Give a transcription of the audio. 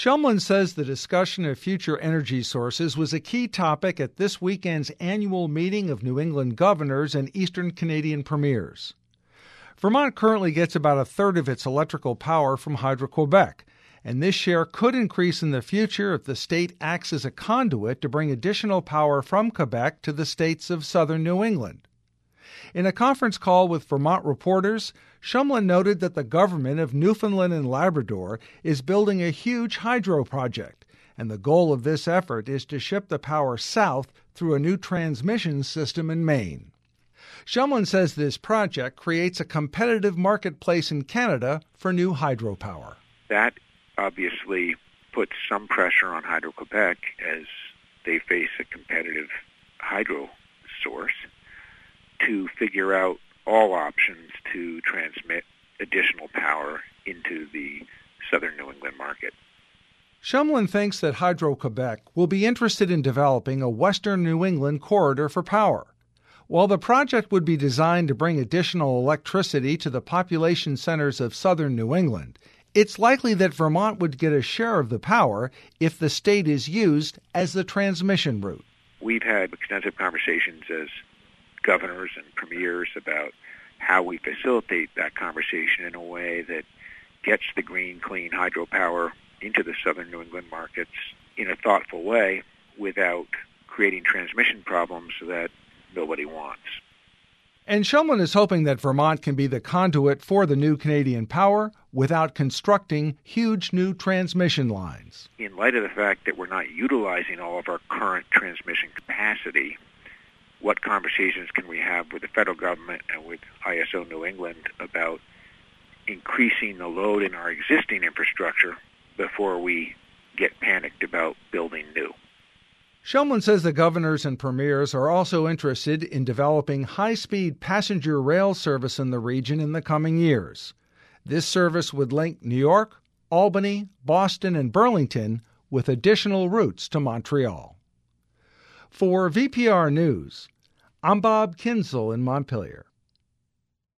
Shumlin says the discussion of future energy sources was a key topic at this weekend's annual meeting of New England governors and Eastern Canadian premiers. Vermont currently gets about a third of its electrical power from Hydro-Quebec, and this share could increase in the future if the state acts as a conduit to bring additional power from Quebec to the states of southern New England. In a conference call with Vermont reporters, Shumlin noted that the government of Newfoundland and Labrador is building a huge hydro project, and the goal of this effort is to ship the power south through a new transmission system in Maine. Shumlin says this project creates a competitive marketplace in Canada for new hydropower. That obviously puts some pressure on Hydro-Quebec as they face a competitive hydro source to figure out all options to transmit additional power into the southern New England market. Shumlin thinks that Hydro-Quebec will be interested in developing a western New England corridor for power. While the project would be designed to bring additional electricity to the population centers of southern New England, it's likely that Vermont would get a share of the power if the state is used as the transmission route. We've had extensive conversations as governors and premiers about how we facilitate that conversation in a way that gets the green, clean hydropower into the southern New England markets in a thoughtful way without creating transmission problems that nobody wants. And Shumlin is hoping that Vermont can be the conduit for the new Canadian power without constructing huge new transmission lines. In light of the fact that we're not utilizing all of our current transmission capacity, what conversations can we have with the federal government and with ISO New England about increasing the load in our existing infrastructure before we get panicked about building new? Shumlin says the governors and premiers are also interested in developing high-speed passenger rail service in the region in the coming years. This service would link New York, Albany, Boston, and Burlington with additional routes to Montreal. For VPR News, I'm Bob Kinzel in Montpelier.